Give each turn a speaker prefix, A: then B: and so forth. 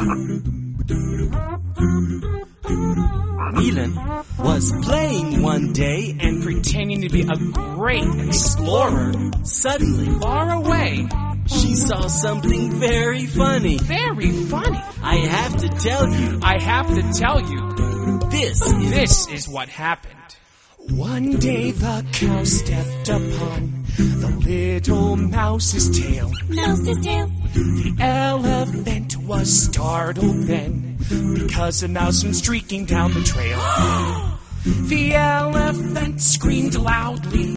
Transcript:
A: Whelan was playing one day and
B: pretending to be a great explorer.
A: Suddenly,
B: Far away.
A: she saw something very funny.
B: Very funny.
A: I have to tell you,
B: I have to tell you, this is what happened. One day the cow stepped upon the little mouse's tail.
C: Mouse's tail.
B: The elephant was startled then, because a mouse went streaking down the trail. The elephant screamed loudly.